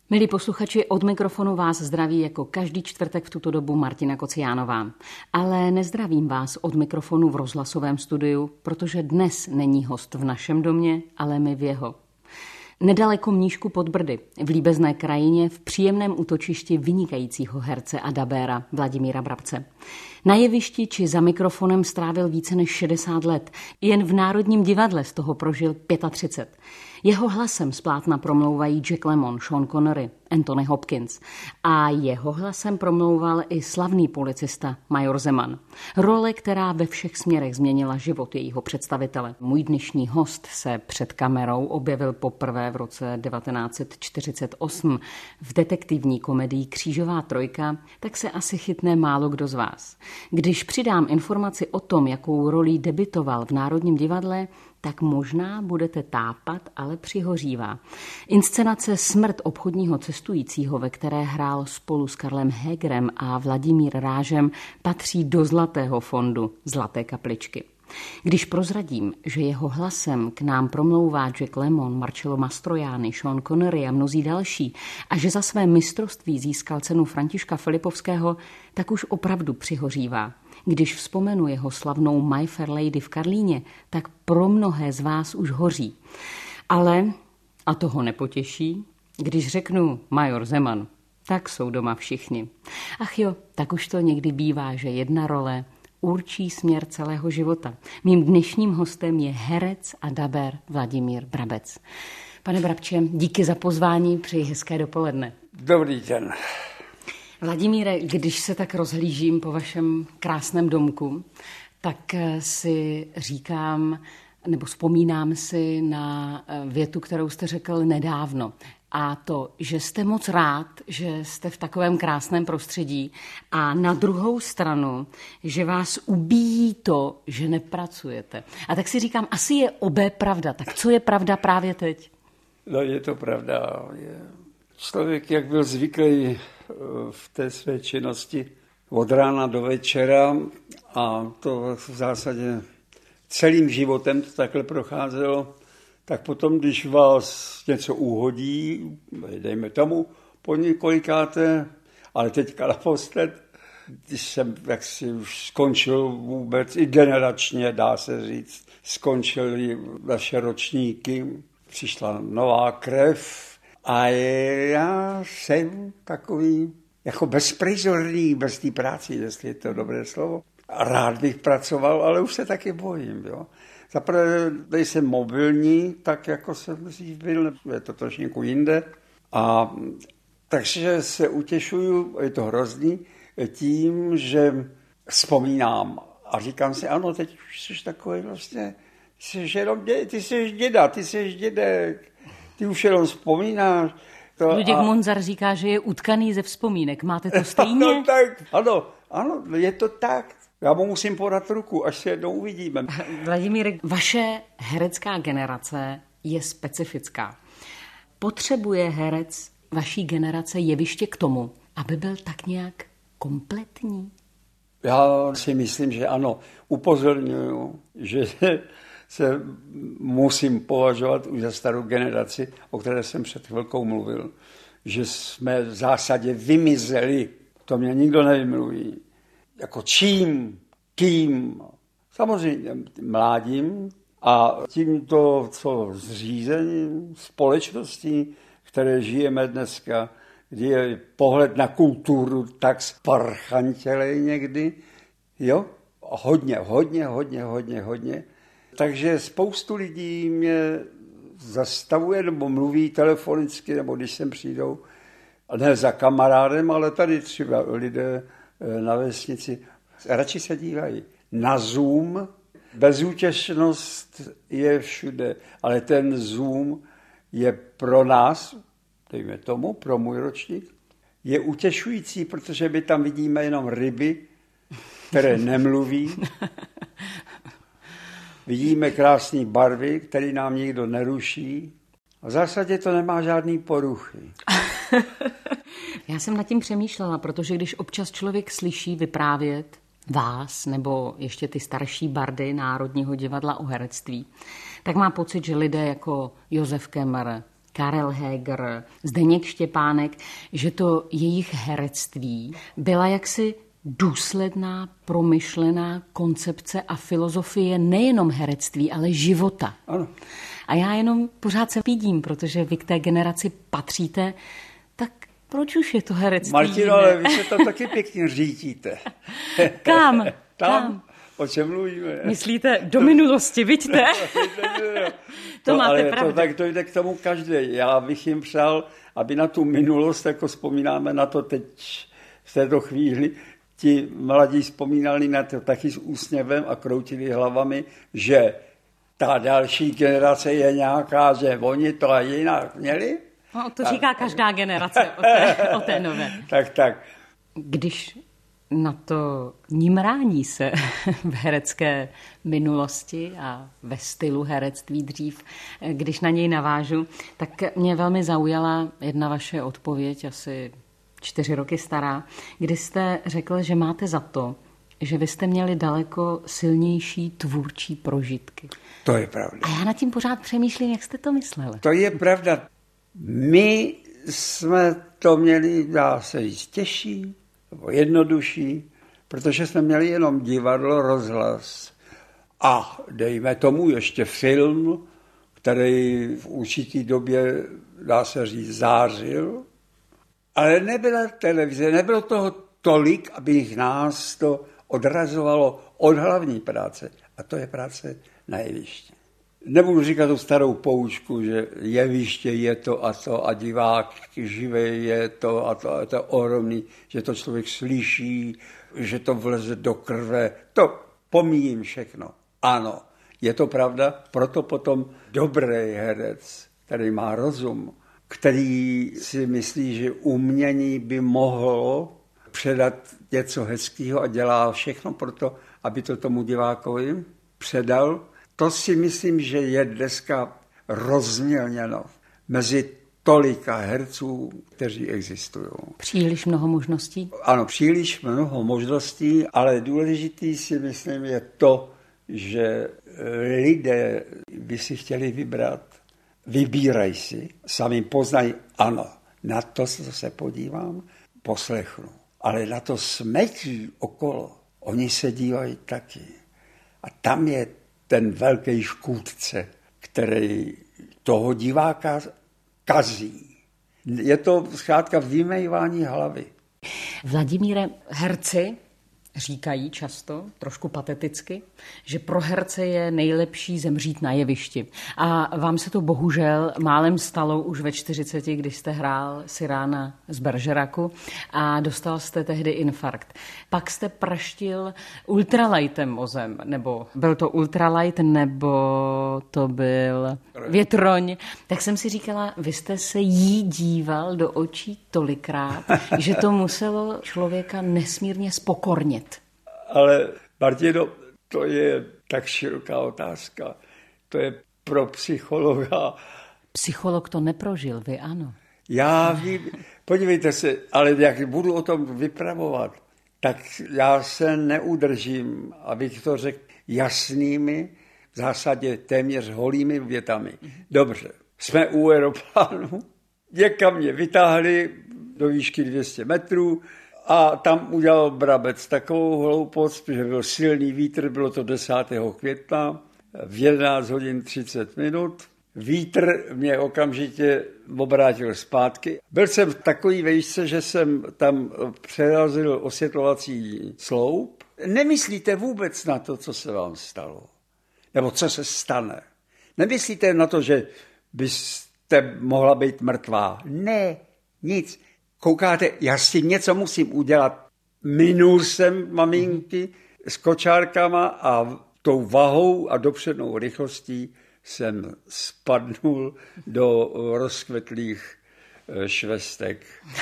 Milí posluchači, od mikrofonu vás zdraví jako každý čtvrtek v tuto dobu Martina Kociánová. Ale nezdravím vás od mikrofonu v rozhlasovém studiu, protože dnes není host v našem domě, ale my v jeho. Nedaleko Mníšku pod Brdy, v líbezné krajině, v příjemném útočišti vynikajícího herce a dabéra Vladimíra Brabce. Na jevišti či za mikrofonem strávil více než 60 let. Jen v Národním divadle z toho prožil 35. Jeho hlasem z plátna promlouvají Jack Lemmon, Sean Connery, Anthony Hopkins. A jeho hlasem promlouval i slavný policista Major Zeman. Role, která ve všech směrech změnila život jejího představitele. Můj dnešní host se před kamerou objevil poprvé v roce 1948 v detektivní komedii Křížová trojka, tak se asi chytne málo kdo z vás. Když přidám informaci o tom, jakou roli debitoval v Národním divadle, tak možná budete tápat, ale přihořívá. Inscenace Smrt obchodního cestujícího, ve které hrál spolu s Karlem Hegerem a Vladimír Rážem, patří do zlatého fondu Zlaté kapličky. Když prozradím, že jeho hlasem k nám promlouvá Jack Lemmon, Marcello Mastroianni, Sean Connery a mnozí další a že za své mistrovství získal cenu Františka Filipovského, tak už opravdu přihořívá. Když vzpomenu jeho slavnou My Fair Lady v Karlíně, tak pro mnohé z vás už hoří. Ale, a toho nepotěší, když řeknu Major Zeman, tak jsou doma všichni. Ach jo, tak už to někdy bývá, že jedna role určí směr celého života. Mým dnešním hostem je herec a dabér Vladimír Brabec. Pane Brabče, díky za pozvání, přeji hezké dopoledne. Dobrý den. Vladimíre, když se tak rozhlížím po vašem krásném domku, tak si říkám, nebo vzpomínám si na větu, kterou jste řekl nedávno. A to, že jste moc rád, že jste v takovém krásném prostředí a na druhou stranu, že vás ubíjí to, že nepracujete. A tak si říkám, asi je obé pravda. Tak co je pravda právě teď? No je to pravda. Člověk, jak byl zvyklý v té své činnosti od rána do večera a to v zásadě celým životem to takhle procházelo, tak potom, když vás něco uhodí, dejme tomu po několikáté, ale teďka naposled, když jsem jaksi už skončil vůbec i generačně, dá se říct, skončily naše ročníky, přišla nová krev a já jsem takový jako bezprizorný, bez té práce, jestli je to dobré slovo. Rád bych pracoval, ale už se taky bojím, jo. Zaprvé nejsem mobilní, tak jako jsem dřív byl, je to trošku jinde. A takže se utěšuju, je to hrozný, tím, že vzpomínám a říkám si, ano, teď už jsi takový vlastně, ty jsi děda, ty jsi dědek, ty už jenom vzpomínáš. Luděk Munzar říká, že je utkaný ze vzpomínek, máte to stejně? No, tak, ano, je to tak. Já mu musím podat ruku, až se jednou uvidíme. Vladimíre, vaše herecká generace je specifická. Potřebuje herec vaší generace jeviště k tomu, aby byl tak nějak kompletní? Já si myslím, že ano. Upozorňuju, že se musím považovat už za starou generaci, o které jsem před chvilkou mluvil, že jsme v zásadě vymizeli. To mě nikdo nevymluví. Jako čím, kým, samozřejmě mládím a tímto zřízením společností, které žijeme dneska, kdy je pohled na kulturu tak sparchantělej někdy, jo, hodně. Takže spoustu lidí mě zastavuje nebo mluví telefonicky, nebo když sem přijdou, ne za kamarádem, ale tady třeba lidé na vesnici, radši se dívají na Zoom. Bezútěšnost je všude, ale ten Zoom je pro nás, dejme tomu, pro můj ročník, je utěšující, protože my tam vidíme jenom ryby, které nemluví. Vidíme krásné barvy, které nám nikdo neruší. A v zásadě to nemá žádný poruchy. Já jsem nad tím přemýšlela, protože když občas člověk slyší vyprávět vás nebo ještě ty starší bardy Národního divadla o herectví, tak má pocit, že lidé jako Josef Kemmer, Karel Heger, Zdeněk Štěpánek, že to jejich herectví byla jaksi důsledná, promyšlená koncepce a filozofie nejenom herectví, ale života. Ano. A já jenom pořád se pídím, protože vy k té generaci patříte, tak proč už je to herectví? Martino, ale vy se to taky pěkně řídíte. Kam? Tam? O čem mluvíme? Myslíte do minulosti, vidíte? To máte pravdu. Tak to jde k tomu každý. Já bych jim přál, aby na tu minulost, jako vzpomínáme na to teď v této chvíli, ti mladí vzpomínali na to taky s úsměvem a kroutili hlavami, že ta další generace je nějaká, že oni to a jinak měli. No, to říká každá generace o té nové. Tak. Když na to nímrání se v herecké minulosti a ve stylu herectví dřív, když na něj navážu, tak mě velmi zaujala jedna vaše odpověď, asi 4 roky stará, kdy jste řekl, že máte za to, že vy jste měli daleko silnější tvůrčí prožitky. To je pravda. A já nad tím pořád přemýšlím, jak jste to mysleli. To je pravda. My jsme to měli, dá se říct, těžší, nebo jednodušší, protože jsme měli jenom divadlo, rozhlas a dejme tomu ještě film, který v určitý době, dá se říct, zářil, ale nebyla televize, nebylo toho tolik, aby nás to odrazovalo od hlavní práce. A to je práce na jevišti. Nebudu říkat tu starou poučku, že jeviště je to a divák živý je to a to ohromný, že to člověk slyší, že to vleze do krve. To pomíjím všechno. Ano, je to pravda, proto potom dobrý herec, který má rozum, který si myslí, že umění by mohlo předat něco hezkého a dělá všechno pro to, aby to tomu divákovi předal. To si myslím, že je dneska rozmělněno mezi tolika herců, kteří existují. Příliš mnoho možností? Ano, příliš mnoho možností, ale důležitý si myslím je to, že lidé by si chtěli vybrat, vybírají si, sami poznají, ano, na to se podívám, poslechnu. Ale na to smetí okolo, oni se dívají taky. A tam je ten velký škůdce, který toho diváka kazí. Je to zkrátka vymejvání hlavy. Vladimíre, herci říkají často, trošku pateticky, že pro herce je nejlepší zemřít na jevišti. A vám se to bohužel málem stalo už ve 40, když jste hrál Cyrána z Bergeracu a dostal jste tehdy infarkt. Pak jste praštil ultralightem o zem, nebo byl to ultralight, nebo to byl větroň. Tak jsem si říkala, vy jste se jí díval do očí tolikrát, že to muselo člověka nesmírně spokornit. Ale, Martino, to je tak široká otázka. To je pro psychologa. Psycholog to neprožil, vy ano. Já vím, podívejte se, ale jak budu o tom vypravovat, tak já se neudržím, abych to řekl jasnými, v zásadě téměř holými větami. Dobře, jsme u aeroplánu, někam mě vytáhli do výšky 200 metrů, a tam udělal Brabec takovou hloupost, že byl silný vítr, bylo to 10. května, v 11 hodin 30 minut. Vítr mě okamžitě obrátil zpátky. Byl jsem v takový vejšce, že jsem tam přerazil osvětlovací sloup. Nemyslíte vůbec na to, co se vám stalo, nebo co se stane. Nemyslíte na to, že byste mohla být mrtvá. Ne, nic. Koukáte, já s tím něco musím udělat. Minul jsem maminky s kočárkama a tou vahou a dopřednou rychlostí jsem spadnul do rozkvetlých švestek.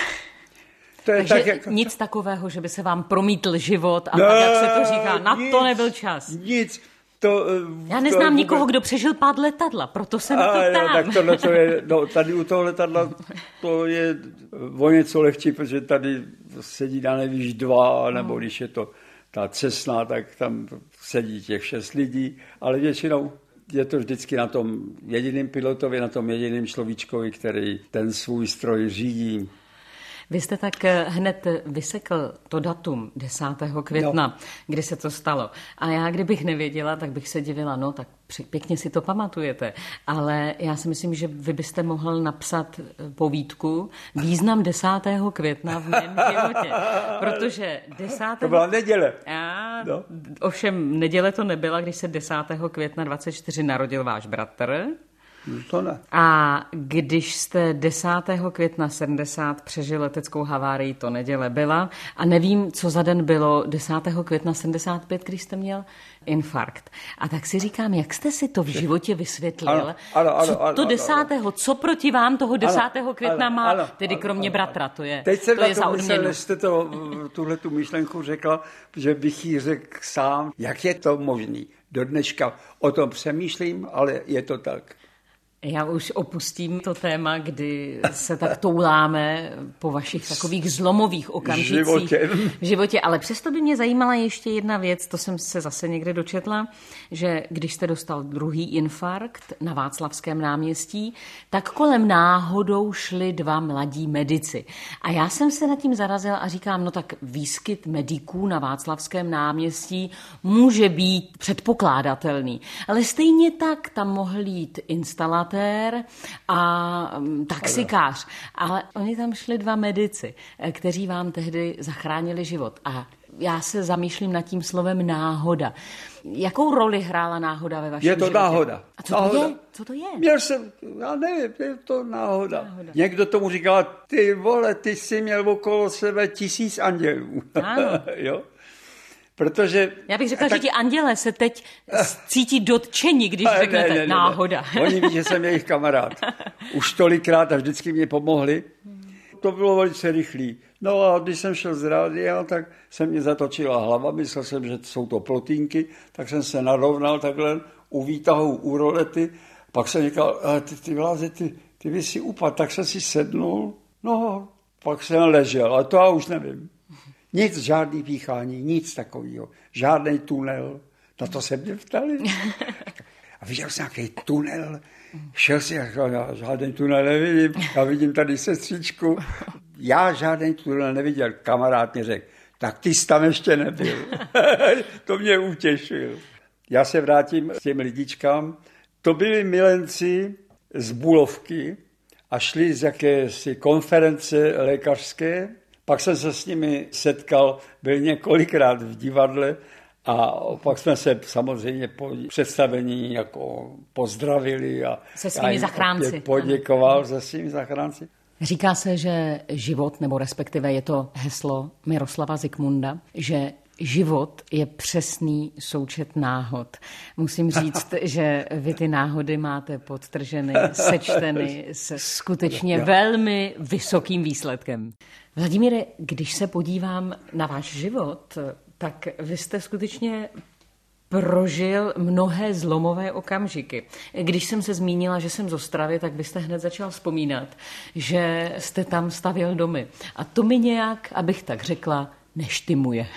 To je tak jako... Nic takového, že by se vám promítl život a tak, jak se to říká, na to nebyl čas. Nic. Já neznám nikoho, kdo přežil pád letadla, proto se na to ptám. Tak tohle to je, tady u toho letadla to je o něco lehčí, protože tady sedí na nevíš 2, nebo když je to ta Cessna, tak tam sedí těch 6 lidí, ale většinou je to vždycky na tom jediném pilotovi, na tom jediném človíčkovi, který ten svůj stroj řídí. Vy jste tak hned vysekl to datum 10. května, kdy se to stalo. A já, kdybych nevěděla, tak bych se divila, no tak pěkně si to pamatujete. Ale já si myslím, že vy byste mohl napsat povídku Význam 10. května v mém životě. Protože 10. To byla neděle. Ovšem neděle to nebyla, když se 10. května 24 narodil váš bratr. To ne. A když jste 10. května 70 přežil leteckou havárii, to neděle byla. A nevím, co za den bylo 10. května 75, když jste měl infarkt. A tak si říkám, jak jste si to v životě vysvětlil? Co proti vám toho 10. května má, tedy kromě bratra, to je teď jsem to je za odměnu. Teď jste tuhletu myšlenku řekla, že bych jí řekl sám, jak je to možný. Do dneška o tom přemýšlím, ale je to tak. Já už opustím to téma, kdy se tak touláme po vašich takových zlomových okamžicích v životě. Ale přesto by mě zajímala ještě jedna věc, to jsem se zase někde dočetla, že když jste dostal druhý infarkt na Václavském náměstí, tak kolem náhodou šli dva mladí medici. A já jsem se nad tím zarazila a říkám, no tak výskyt mediků na Václavském náměstí může být předpokládatelný. Ale stejně tak tam mohl jít instalatér a taxikář. Ale oni tam šli dva medici, kteří vám tehdy zachránili život. A já se zamýšlím nad tím slovem náhoda. Jakou roli hrála náhoda ve vašem životě? Je to náhoda. A co to je? Co to je? Měl jsem, já nevím, je to náhoda. Někdo tomu říkal, ty vole, ty jsi měl okolo sebe 1000 andělů. Ano. Jo? Protože... Já bych řekla, že ti anděle se teď cítí dotčeni, když řeknete náhoda. Oni ví, že jsem jejich kamarád. Už tolikrát a vždycky mě pomohli. To bylo velice rychlý. No a když jsem šel z rádia, tak se mě zatočila hlava. Myslel jsem, že jsou to plotínky, tak jsem se narovnal takhle u výtahu, u rolety. Pak jsem říkal, ty Vláze, ty by si upad, tak jsem si sednul. No, pak jsem ležel, ale to já už nevím. Nic, žádný píchání, nic takového. Žádný tunel. Na to se mě ptali. A viděl jsem nějaký tunel. Šel si, já žádný tunel nevidím. Já vidím tady sestřičku. Já žádný tunel neviděl. Kamarád mě řekl, tak ty jsi tam ještě nebyl. To mě utěšil. Já se vrátím k těm lidičkám. To byli milenci z Bulovky a šli z jakési konference lékařské. Pak jsem se s nimi setkal, byl několikrát v divadle a pak jsme se samozřejmě po představení jako pozdravili a se svými zachránci. Poděkoval se svými zachránci. Říká se, že život, nebo respektive je to heslo Miroslava Zikmunda, že život je přesný součet náhod. Musím říct, že vy ty náhody máte podtrženy, sečteny se skutečně velmi vysokým výsledkem. Vladimíre, když se podívám na váš život, tak vy jste skutečně prožil mnohé zlomové okamžiky. Když jsem se zmínila, že jsem z Ostravy, tak byste hned začal vzpomínat, že jste tam stavěl domy. A to mi nějak, abych tak řekla, neštymuje.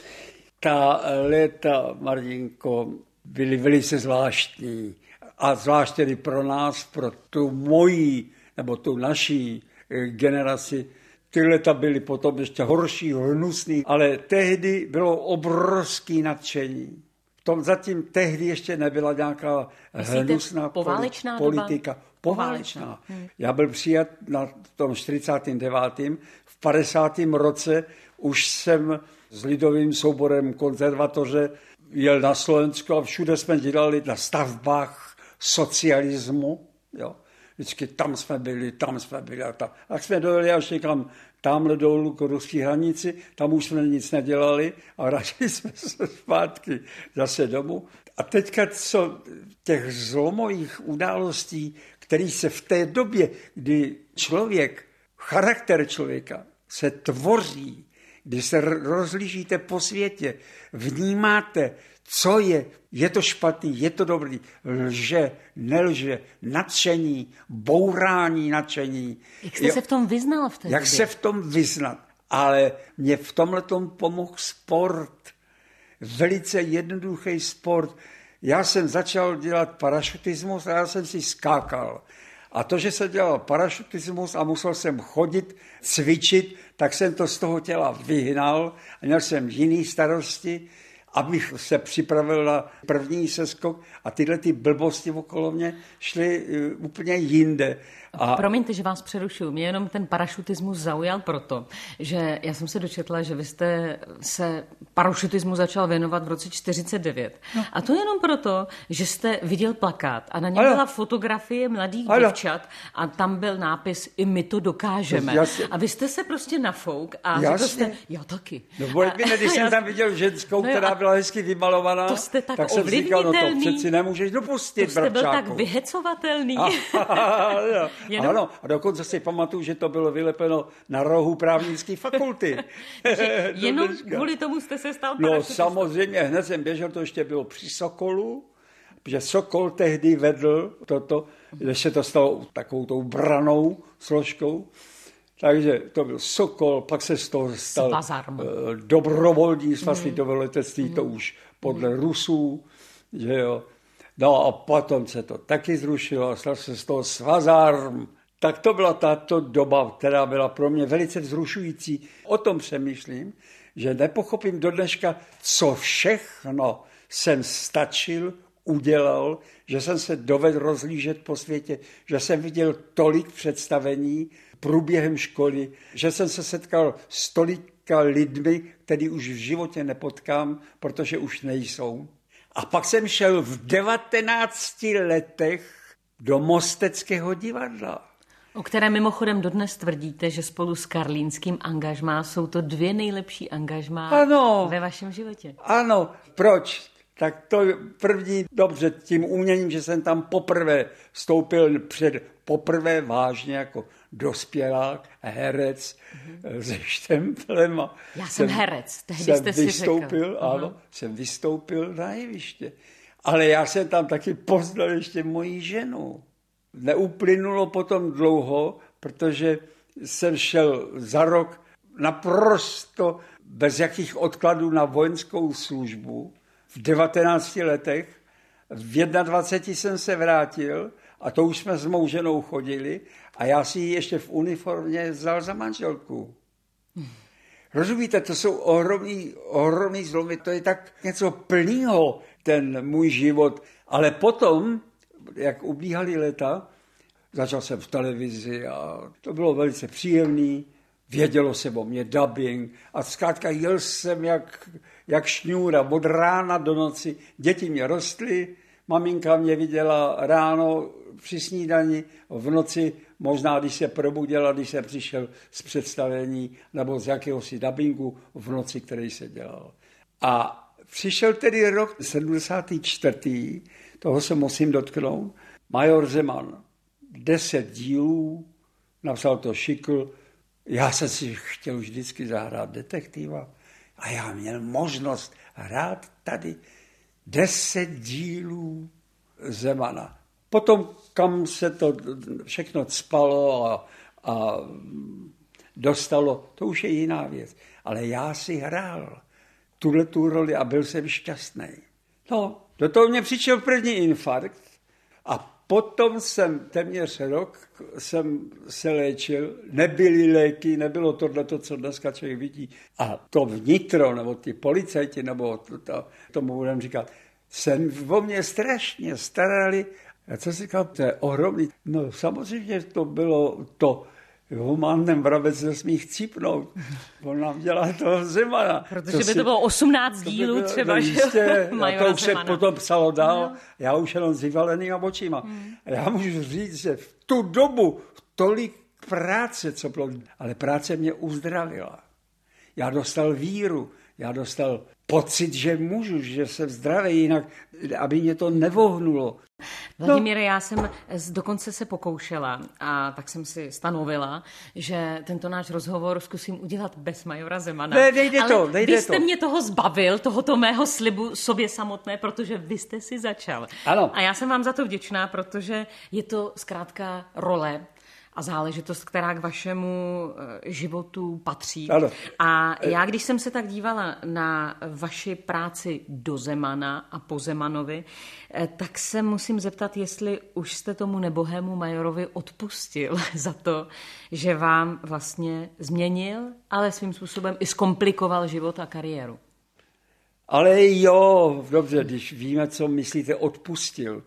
Ta léta, Martinko, byly velice zvláštní. A zvlášť tedy pro nás, pro tu moji, nebo tu naší generaci, ty léta byly potom ještě horší, hnusný, ale tehdy bylo obrovský nadšení. Zatím tehdy ještě nebyla nějaká hnusná politika. Poválečná. Já byl přijat na tom 49. V 50. roce už jsem s lidovým souborem konzervatoře jel na Slovensko a všude jsme dělali na stavbách socialismu. Jo. Vždycky tam jsme byli a tam. A jsme dojeli až někam tamhle dolů k ruské hranici, tam už jsme nic nedělali a vrátili jsme se zpátky zase domů. A teďka co těch zlomových událostí, které se v té době, kdy charakter člověka se tvoří, kdy se rozlížíte po světě, vnímáte, co je to špatný, je to dobrý, lže, nelže, nadšení, bourání nadšení. Jak jste se v tom vyznal v té době? Jak se v tom vyznat? Ale mě v tomhletom pomohl sport. Velice jednoduchý sport. já jsem začal dělat parašutismus a já jsem si skákal. A to, že jsem dělal parašutismus a musel jsem chodit, cvičit, tak jsem to z toho těla vyhnal a měl jsem jiný starosti, abych se připravil na první seskok a tyhle ty blbosti okolo mě šly úplně jinde. Promiňte, že vás přerušuju. Mě jenom ten parašutismus zaujal proto, že já jsem se dočetla, že vy jste se parašutismu začal věnovat v roce 49. No. A to jenom proto, že jste viděl plakát a na něm byla fotografie mladých děvčat a tam byl nápis I my to dokážeme. A vy jste se prostě nafouk a řekl jste, já taky. No když jsem tam viděl ženskou, která byla hezky vymalovaná, to jste tak jsem říkal, no to přeci nemůžeš dopustit, to jste byl tak vyhecovatelný. Ano, a dokonce si pamatuju, že to bylo vylepeno na rohu právnické fakulty. Jenom kvůli tomu jste se stal parašutistou? No samozřejmě, hned jsem běžel, to ještě bylo při Sokolu, protože Sokol tehdy vedl toto, když se to stalo takovou tou branou složkou. Takže to byl Sokol, pak se z toho stal dobrovolní svaz světového letectví, to už podle Rusů, že jo. No a potom se to taky zrušilo a stal se z toho Svazarm. Tak to byla tato doba, která byla pro mě velice vzrušující. O tom přemýšlím, že nepochopím do dneška, co všechno jsem stačil, udělal, že jsem se dovedl rozlížet po světě, že jsem viděl tolik představení průběhem školy, že jsem se setkal s tolika lidmi, který už v životě nepotkám, protože už nejsou. A pak jsem šel v 19 letech do Mosteckého divadla. O které mimochodem dodnes tvrdíte, že spolu s karlínským angažmá jsou to 2 nejlepší angažmá ve vašem životě. Ano, proč? Tak to první, dobře, tím uměním, že jsem tam poprvé vstoupil poprvé vážně jako dospělák, herec se štemplem. Já jsem herec, tehdy jste si vystoupil, ano, jsem vystoupil na jeviště. Ale já jsem tam taky poznal ještě moji ženu. Neuplynulo potom dlouho, protože jsem šel za rok naprosto bez jakých odkladů na vojenskou službu. V 19 letech, v 21 jsem se vrátil a to už jsme s mou ženou chodili a já si ji ještě v uniformě vzal za manželku. Rozumíte, to jsou ohromný zlomy, to je tak něco plného, ten můj život. Ale potom, jak ubíhaly léta, začal jsem v televizi a to bylo velice příjemný, vědělo se o mě dubbing a zkrátka jel jsem jak šňůra od rána do noci. Děti mě rostly, maminka mě viděla ráno při snídani, v noci možná, když se probudila, když jsem přišel z představení nebo z jakéhosi dabingu v noci, který se dělal. A přišel tedy rok 74. Toho se musím dotknout. Major Zeman, 10 dílů, napsal to Šikl. Já jsem si chtěl vždycky zahrát detektiva a já měl možnost hrát tady 10 dílů Zemana. Potom, kam se to všechno cpalo a dostalo, to už je jiná věc. Ale já si hrál tu roli a byl jsem šťastný. No, do toho mě přišel první infarkt a potom jsem téměř rok se léčil, nebyly léky, nebylo tohleto, co dneska člověk vidí. A to vnitro, nebo ty policajti, nebo tomu budeme říkat, se o mě strašně starali. A co si říkal, to je ohromný. No samozřejmě to bylo to, humánnem vrabec nesmí chcípnout. On nám dělá toho Zemana. Protože by to bylo 18 dílů třeba, že a to už se potom psalo dál. No. Já už jenom s vyvalenýma očima. A já můžu říct, že v tu dobu tolik práce, co bylo, ale práce mě uzdravila. Já dostal víru, já dostal pocit, že můžu, že jsem zdravý, jinak, aby mě to nevohnulo. Vladimíre, já jsem dokonce se pokoušela a tak jsem si stanovila, že tento náš rozhovor zkusím udělat bez majora Zemana. Nejde to. Vy jste mě toho zbavil, tohoto mého slibu sobě samotné, protože vy jste si začal. Ano. A já jsem vám za to vděčná, protože je to zkrátka role a záležitost, která k vašemu životu patří. Ano. A já, když jsem se tak dívala na vaši práci do Zemana a po Zemanovi, tak se musím zeptat, jestli už jste tomu nebohému majorovi odpustil za to, že vám vlastně změnil, ale svým způsobem i zkomplikoval život a kariéru. Ale jo, dobře, když víme, co myslíte, odpustil.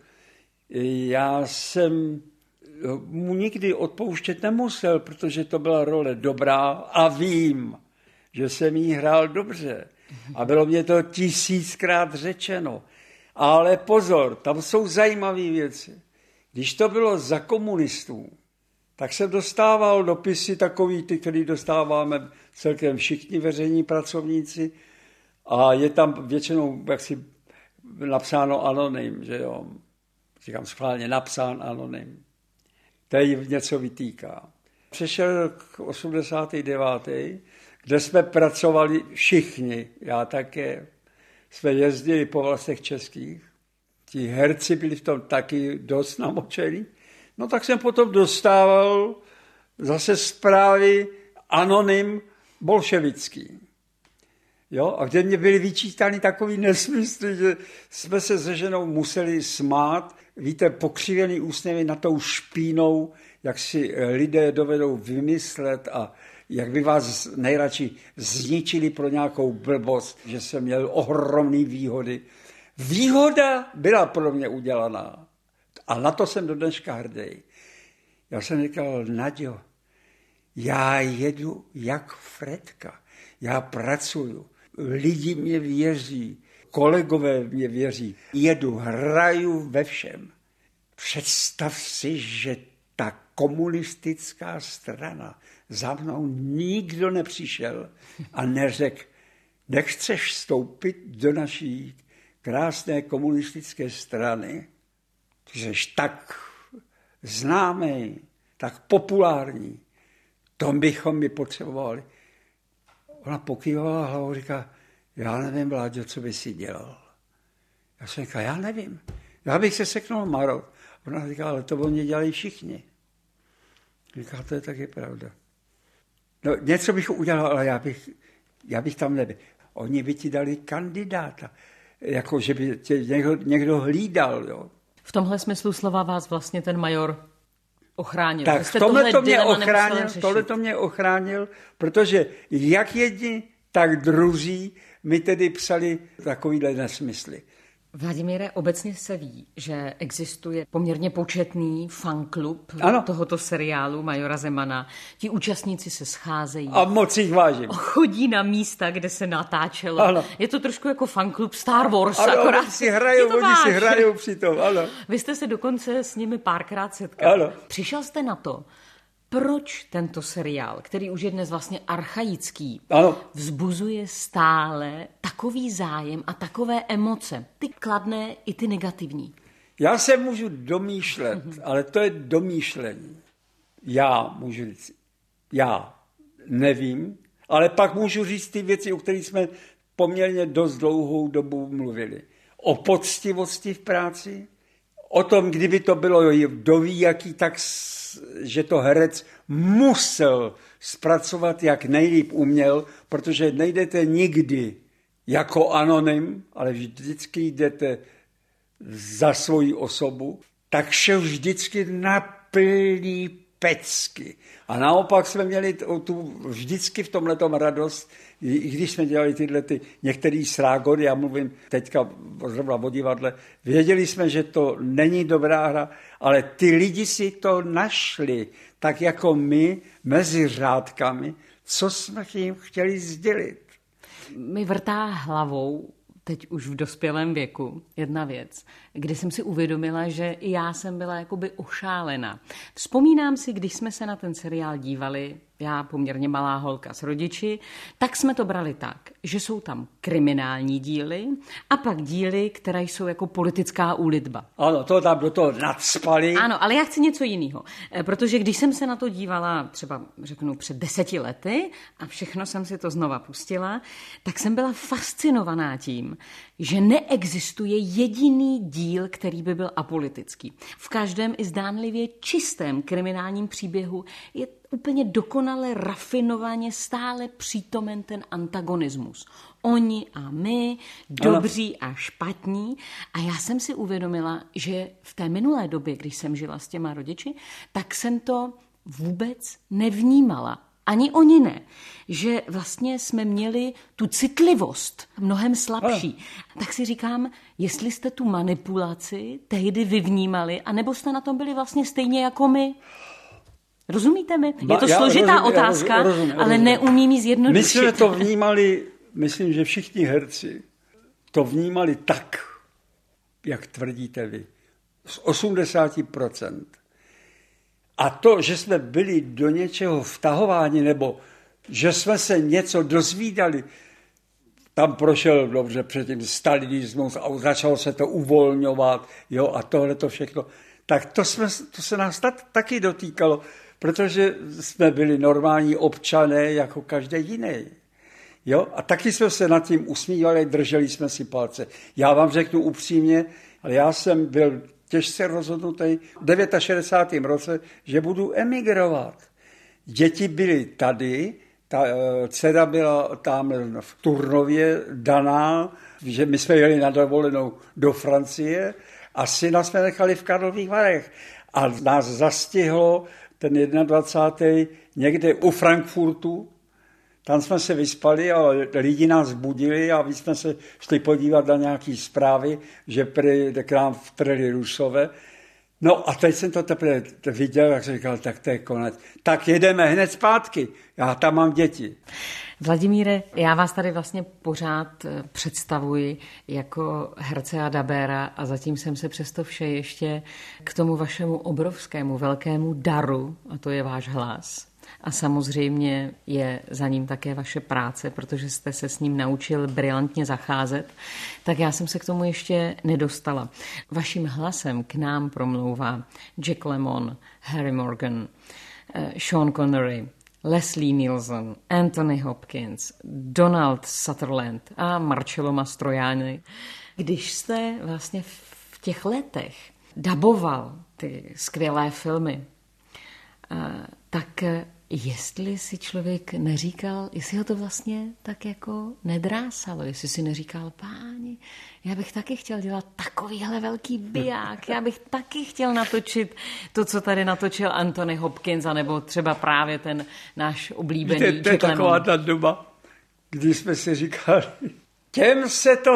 Já jsem mu nikdy odpouštět nemusel, protože to byla role dobrá a vím, že jsem jí hrál dobře. A bylo mě to 1000krát řečeno. Ale pozor, tam jsou zajímavé věci. Když to bylo za komunistů, tak jsem dostával dopisy takový, ty, který dostáváme celkem všichni veřejní pracovníci, a je tam většinou jaksi napsáno anonym, že jo. Říkám schválně, napsán anonym. Tady něco vytýká. Přešel k 89., kde jsme pracovali všichni, já také. Jsme jezdili po vlastech českých. Ti herci byli v tom taky dost namočení. No tak jsem potom dostával zase zprávy anonym bolševický. Jo, a kde mě byly vyčítány takový nesmysly, že jsme se se ženou museli smát. Víte, pokřivený úsměvy na tou špínou, jak si lidé dovedou vymyslet a jak by vás nejradši zničili pro nějakou blbost, že jsem měl ohromné výhody. Výhoda byla pro mě udělaná a na to jsem do dneška hrdý. Já jsem říkal, Naďo, já jedu jak Fredka, já pracuju. Lidi mě věří, kolegové mě věří. Jedu, hraju ve všem. Představ si, že ta komunistická strana za mnou nikdo nepřišel a neřekl, nechceš vstoupit do naší krásné komunistické strany, že jsi tak známý, tak populární, to bychom mi potřebovali. Ona pokývala hlavou a říká, já nevím, Vláďo, co by si dělal. Já jsem říkal, já nevím. Já bych se seknul marot. Ona říká, ale to oni dělají všichni. Říká, to je taky pravda. No, něco bych udělal, ale já bych tam nebyl. Oni by ti dali kandidáta, jako že by tě někdo hlídal. Jo. V tomhle smyslu slova vás vlastně ten major ochránil. Tak tohle to mě ochránil, protože jak jedni, tak druzí mi tedy psali takovýhle nesmysly. Vladimíre, obecně se ví, že existuje poměrně početný fanklub tohoto seriálu Majora Zemana. Ti účastníci se scházejí. A moc jich vážím. Chodí na místa, kde se natáčelo. Ano. Je to trošku jako fanklub Star Wars. Ano, oni si hrajou přitom, ano. Vy jste se dokonce s nimi párkrát setkali. Ano. Přišel jste na to, proč tento seriál, který už je dnes vlastně archaický, vzbuzuje stále takový zájem a takové emoce, ty kladné i ty negativní? Já se můžu domýšlet, ale to je domýšlení. Já můžu říct, já nevím, ale pak můžu říct ty věci, o kterých jsme poměrně dost dlouhou dobu mluvili. O poctivosti v práci, o tom, kdyby to bylo doví jaký, tak že to herec musel zpracovat, jak nejlíp uměl, protože nejdete nikdy jako anonym, ale vždycky jdete za svoji osobu, tak šel vždycky na plný pecky. A naopak jsme měli vždycky v tomhletom radost, i když jsme dělali tyhle některý srágody, já mluvím teďka zrovna o divadle, věděli jsme, že to není dobrá hra, ale ty lidi si to našli, tak jako my mezi řádkami, co jsme jim chtěli sdělit. Mi vrtá hlavou teď už v dospělém věku jedna věc, kdy jsem si uvědomila, že i já jsem byla jakoby ošálena. Vzpomínám si, když jsme se na ten seriál dívali já poměrně malá holka s rodiči, tak jsme to brali tak, že jsou tam kriminální díly a pak díly, které jsou jako politická úlitba. Ano, to tam do toho nadspali. Ano, ale já chci něco jiného, protože když jsem se na to dívala třeba, řeknu, před 10 lety a všechno jsem si to znova pustila, tak jsem byla fascinovaná tím, že neexistuje jediný díl, který by byl apolitický. V každém i zdánlivě čistém kriminálním příběhu je úplně dokonale rafinovaně stále přítomen ten antagonismus. Oni a my, dobří a špatní. A já jsem si uvědomila, že v té minulé době, když jsem žila s těma rodiči, tak jsem to vůbec nevnímala. Ani oni ne. Že vlastně jsme měli tu citlivost mnohem slabší. Tak si říkám, jestli jste tu manipulaci tehdy vyvnímali, anebo jste na tom byli vlastně stejně jako my. Rozumíte mi? Je to složitá otázka, ale neumím ji zjednodušit. My jsme to vnímali, myslím, že všichni herci to vnímali tak, jak tvrdíte vy, z 80%. A to, že jsme byli do něčeho vtahováni, nebo že jsme se něco dozvídali, tam prošel dobře předtím stalinismus a začalo se to uvolňovat, jo, a tohle to všechno. Tak to se nás taky dotýkalo, protože jsme byli normální občané jako každý jiný. Jo? A taky jsme se nad tím usmívali, drželi jsme si palce. Já vám řeknu upřímně, ale já jsem byl těžce rozhodnutý v 69. roce, že budu emigrovat. Děti byly tady, ta dcera byla tam v Turnově daná, že my jsme jeli na dovolenou do Francie a syna jsme nechali v Karlových Varech. A nás zastihlo ten 21. někde u Frankfurtu. Tam jsme se vyspali a lidi nás budili a my jsme se šli podívat na nějaké zprávy, že k nám vtrhli Rusové. No a teď jsem to teprve viděl, jak jsem říkal, tak to je konec. Tak jedeme hned zpátky, já tam mám děti. Vladimíre, já vás tady vlastně pořád představuji jako herce a dabéra a zatím jsem se přesto vše ještě k tomu vašemu obrovskému, velkému daru, a to je váš hlas. A samozřejmě je za ním také vaše práce, protože jste se s ním naučil brilantně zacházet, tak já jsem se k tomu ještě nedostala. Vaším hlasem k nám promlouvá Jack Lemmon, Harry Morgan, Sean Connery, Leslie Nielsen, Anthony Hopkins, Donald Sutherland a Marcello Mastroianni. Když jste vlastně v těch letech daboval ty skvělé filmy, tak jestli si člověk neříkal, jestli ho to vlastně tak jako nedrásalo, jestli si neříkal, páni, já bych taky chtěl dělat takovýhle velký biják, já bych taky chtěl natočit to, co tady natočil Anthony Hopkins, anebo třeba právě ten náš oblíbený Jack Lemmon. To je taková ta doba, kdy jsme si říkali, těm se to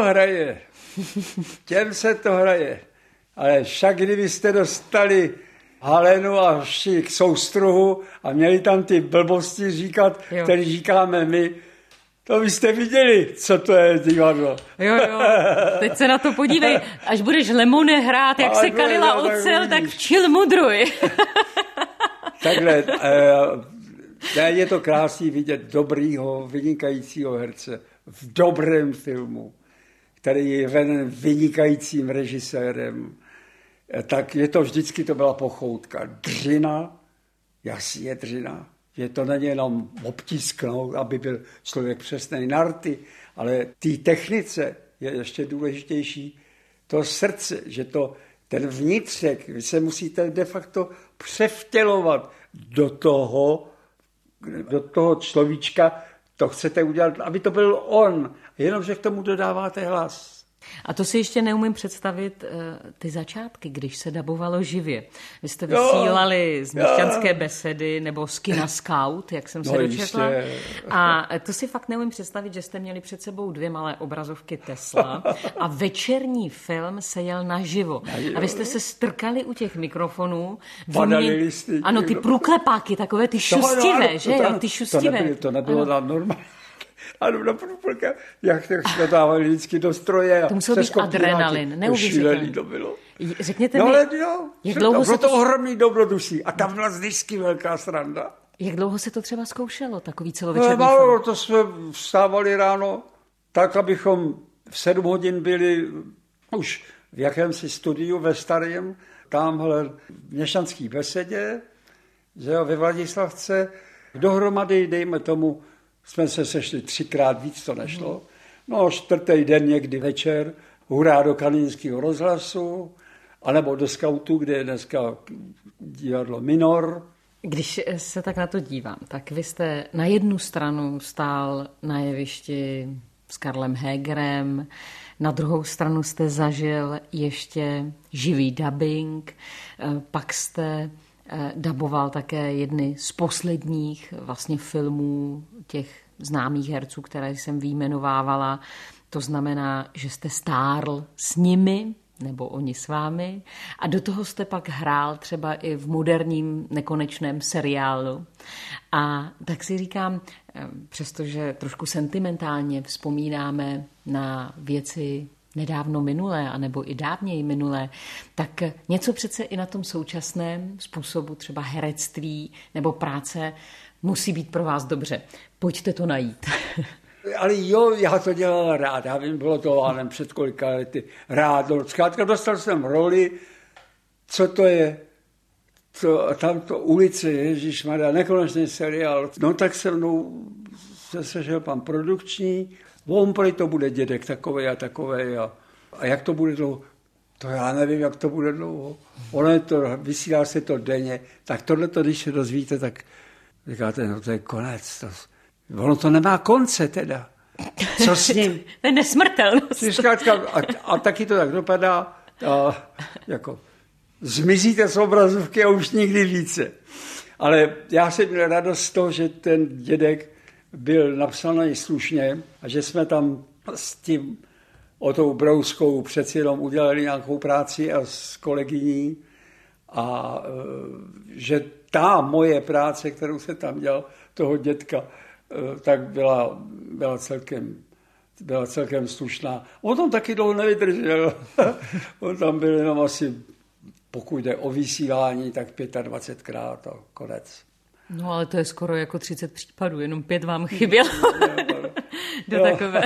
hraje, ale však kdybyste dostali Halenu a k soustruhu a měli tam ty blbosti říkat, které říkáme my, to byste viděli, co to je divadlo. Jo, teď se na to podívej, až budeš Lemone hrát, jak se kalila ocel, tak včil mudruj. Takhle, je to krásný vidět dobrýho, vynikajícího herce v dobrém filmu, který je veden vynikajícím režisérem. Tak je to vždycky, to byla pochoutka. Dřina, jasně dřina, že to není jenom obtisknout, aby byl člověk přesnej na rty, ale té technice je ještě důležitější to srdce, že to ten vnitřek, vy se musíte de facto převtělovat do toho človíčka, to chcete udělat, aby to byl on, jenomže k tomu dodáváte hlas. A to si ještě neumím představit ty začátky, když se dabovalo živě. Vy jste vysílali z Měšťanské besedy nebo z kina Scout, jak jsem se dočetla. A to si fakt neumím představit, že jste měli před sebou 2 malé obrazovky Tesla a večerní film se jel naživo. A vy jste se strkali u těch mikrofonů. Listy. Ano, ty průklepáky, takové ty šustivé, že jo? Ty šustivé. To nebylo normální. Ano, na průplka, jak jsme dávali vždycky do stroje. To musel být adrenalin, neuvěřitelný. To bylo. Řekněte mi, no, ale jak dlouho bylo to ohromný dobrodružství. A tam byla vždycky velká sranda. Jak dlouho se to třeba zkoušelo, takový celovečerní Málo, to jsme vstávali ráno tak, abychom v 7 hodin byli už v jakémsi studiu ve Starém, tamhle v Měšťanské besedě, že jo, ve Vladislavce. Dohromady, dejme tomu, jsme se sešli 3krát, víc to nešlo. No, 4. den někdy večer, hurá do Kanínského rozhlasu, anebo do Skautu, kde je dneska divadlo Minor. Když se tak na to dívám, tak vy jste na jednu stranu stál na jevišti s Karlem Hegerem, na druhou stranu jste zažil ještě živý dabing, pak jste daboval také jedny z posledních vlastně filmů těch známých herců, které jsem vyjmenovávala. To znamená, že jste stárl s nimi, nebo oni s vámi. A do toho jste pak hrál třeba i v moderním nekonečném seriálu. A tak si říkám, přestože trošku sentimentálně vzpomínáme na věci nedávno minulé, anebo i dávněji minulé, tak něco přece i na tom současném způsobu třeba herectví nebo práce musí být pro vás dobře. Pojďte to najít. Ale jo, já to dělal rád, já vím, bylo to nevím, před kolika lety rád. Zkrátka dostal jsem roli, co to je, tamto ulice, ježišmarja, nekonečný seriál. No tak se mnou se sešel pan produkční, on prý to bude dědek takovej a takovej a jak to bude dlouho? To já nevím, jak to bude dlouho. Ono je to, vysílá se to denně, tak tohleto, když se dozvíte, tak říkáte, no to je konec. Ono to nemá konce teda. Co s ním? To je nesmrtelnost. A taky to tak dopadá, jako zmizíte z obrazovky a už nikdy více. Ale já jsem měl radost z toho, že ten dědek byl napsaný slušně a že jsme tam s tím Otou Brouskou přeci jenom udělali nějakou práci a s kolegyní a že ta moje práce, kterou se tam dělal, toho dědka, tak byla celkem slušná. On tam taky dlouho nevydržel. On tam byl jenom asi, pokud jde o vysílání, tak 25krát a konec. No ale to je skoro jako 30 případů, jenom 5 vám chybělo. Do takové.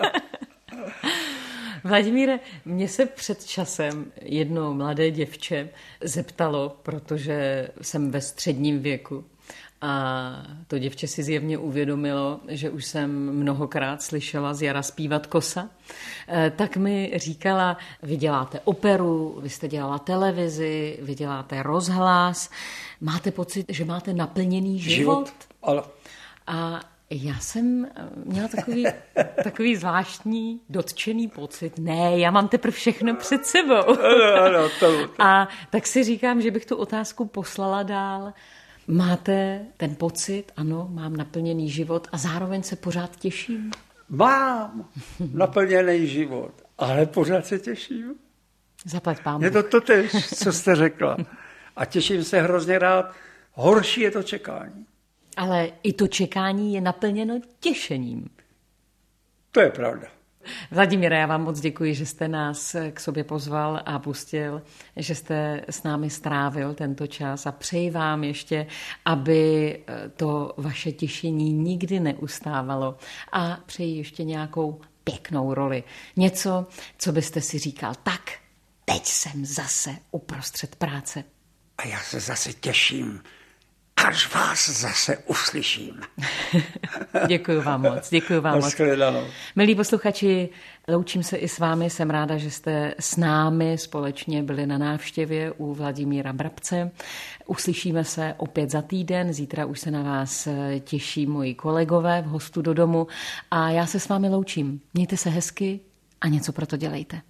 Vladimíre, mě se před časem jedno mladé děvče zeptalo, protože jsem ve středním věku, a to děvče si zjevně uvědomilo, že už jsem mnohokrát slyšela z jara zpívat kosa, tak mi říkala, vy děláte operu, vy jste dělala televizi, vy děláte rozhlas, máte pocit, že máte naplněný život? Ale... A já jsem měla takový zvláštní dotčený pocit. Ne, já mám teprve všechno před sebou. Ano, to. A tak si říkám, že bych tu otázku poslala dál. Máte ten pocit, ano, mám naplněný život a zároveň se pořád těším? Mám naplněný život, ale pořád se těším. Zaplať pán Bůh. Je to totéž, co jste řekla. A těším se hrozně rád. Horší je to čekání. Ale i to čekání je naplněno těšením. To je pravda. Vladimíre, já vám moc děkuji, že jste nás k sobě pozval a pustil, že jste s námi strávil tento čas a přeji vám ještě, aby to vaše těšení nikdy neustávalo a přeji ještě nějakou pěknou roli. Něco, co byste si říkal, tak teď jsem zase uprostřed práce. A já se zase těším, až vás zase uslyším. Děkuji vám moc, děkuji vám moc. Milí posluchači, loučím se i s vámi, jsem ráda, že jste s námi společně byli na návštěvě u Vladimíra Brabce. Uslyšíme se opět za týden, zítra už se na vás těší moji kolegové v Hostu do domu a já se s vámi loučím. Mějte se hezky a něco pro to dělejte.